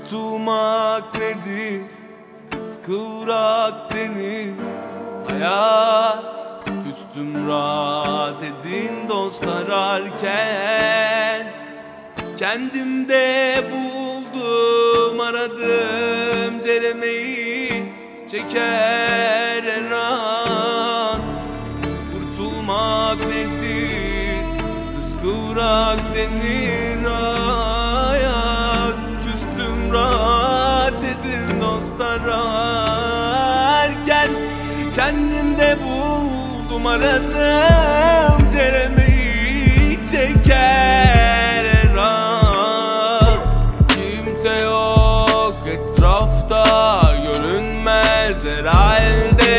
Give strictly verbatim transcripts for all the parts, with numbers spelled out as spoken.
Kurtulmak nedir? Kıskıvrak denir hayat. Küstüm rahat edin dostlar ararken. Kendimde buldum aradım ceremeyi, çeker her an. Kurtulmak nedir? Kıskıvrak denir hayat. Küstüm rahat edin dostlar ararken. Kendimde buldum aradım ceremeyi, çeker her an. Kimse yok etrafta, görünmez herhalde.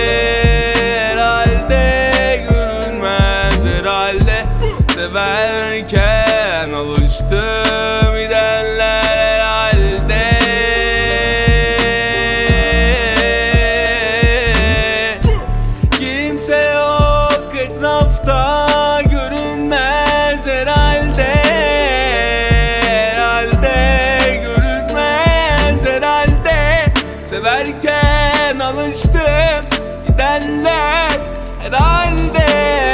Herhalde görünmez herhalde. Severken alıştım gidenler herhalde. Kimse yok etrafta, görünmez herhalde. Herhalde görünmez herhalde. Severken alıştım gidenler herhalde.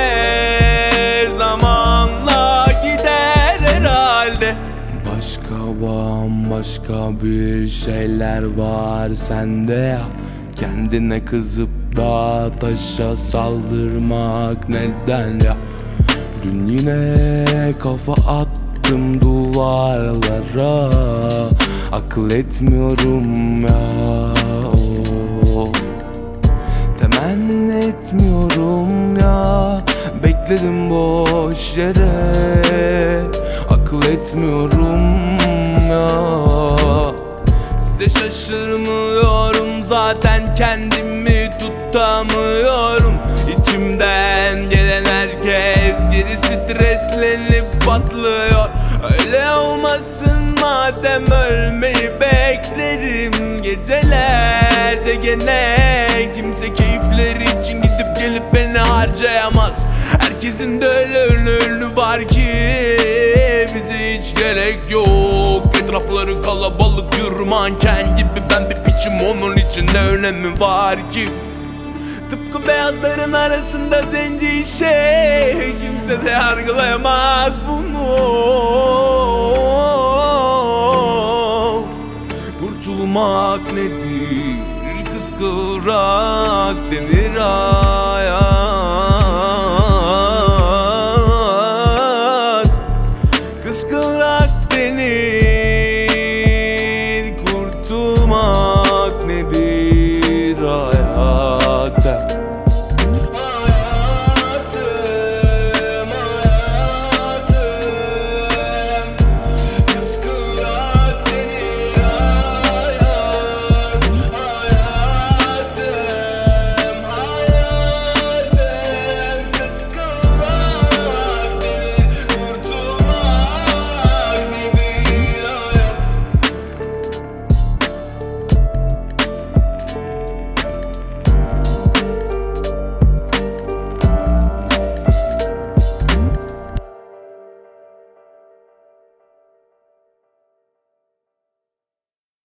Zamanla gider herhalde. Başka bambaşka bir şeyler var sende ya. Kendine kızıp da taşa saldırmak neden ya? Dün yine kafa attım duvarlara, akıl etmiyorum ya. Of. Temenni etmiyorum ya. Bekledim boş yere, akıl etmiyorum ya. Size şaşırmıyorum zaten, kendimi tutamıyorum. İçimden gelen herkes geri streslenip patlıyor. Öyle olmasın madem, ölmeyi beklerim gecelerce gene. Kimse keyifleri için gidip gelip beni harcayamaz. Herkesin de öyle önü var ki bize hiç gerek yok. Etrafları kalabalık, yürü manken gibi. Ben bir piçim, onun için ne önemi var ki? Tıpkı beyazların arasında zenci şey, kimse de yargılayamaz bunu. Kurtulmak nedir? Kıskıvrak denir hayat. Kıskıvrak denir kurtulmak.